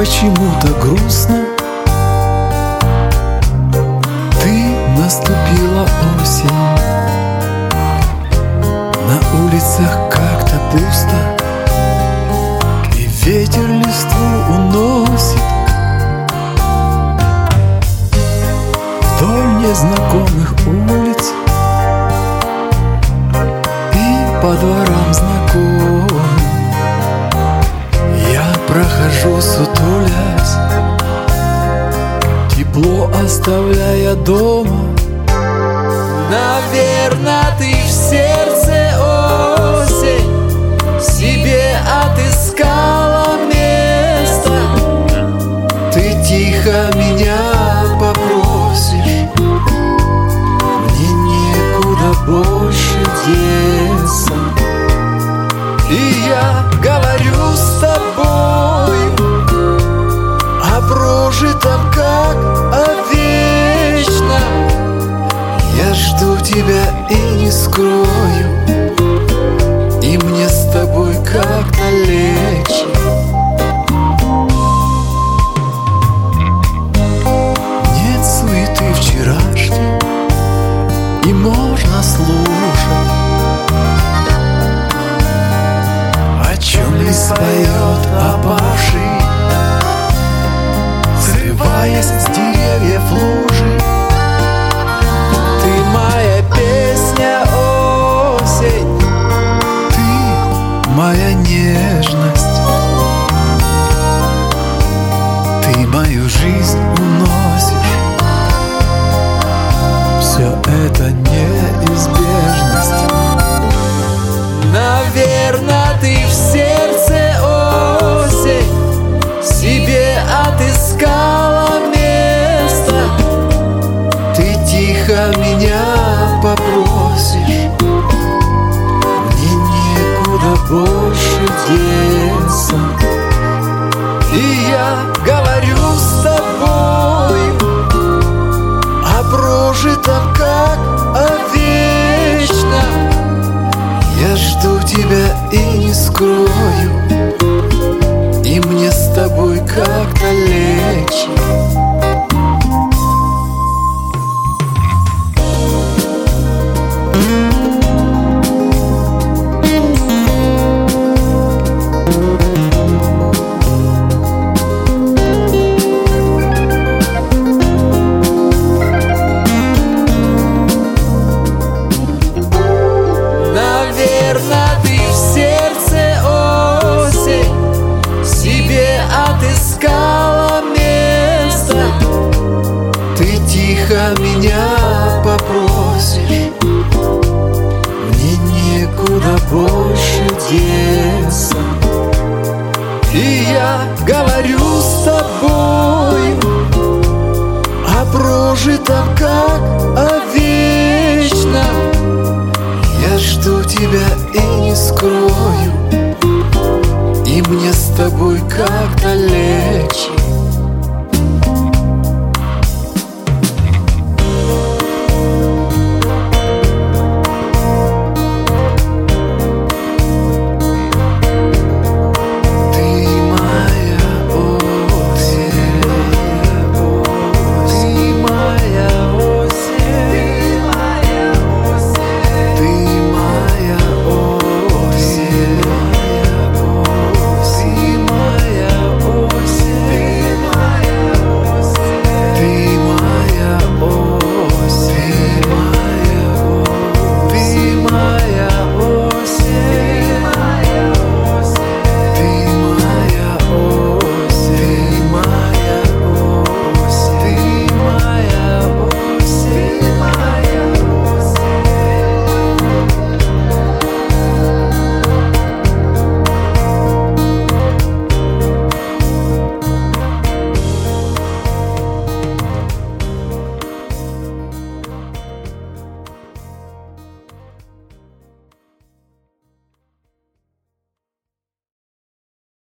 почему-то грустно. Ты наступила осень, на улицах как-то пусто, и ветер листву уносит вдоль незнакомых улиц и по дворам знакомым. Я прохожу, сутулясь, тепло оставляя дома. Наверно, ты в сердце осень себе отыскала место. Ты тихо меня попросишь, мне некуда больше деться. И я говорю с тобой о прожитом, как о вечном. Я жду тебя и не скрою, и мне с тобой как-то легче. Нет суеты вчерашней, и можно слушать, о чем лист поет опавший, срываясь с деревьев лужи. Ты моя песня, осень, Ты моя нежность, ты мою жизнь уносишь. Все это неизбежность. наверно, ты в сердце осень себе отыскала место. Ты тихо меня попросишь, мне некуда больше деться. И я говорю с тобой о прожитом, как о вечном. Я жду тебя и не скрою, и мне с тобой как-то легче. Наверно, ты в сердце осень себе отыскала место. Ты тихо меня попросишь, мне некуда больше деться. И я говорю с тобой о прожитом, как о вечном. Я жду тебя и не скрою, и мне с тобой как-то легче.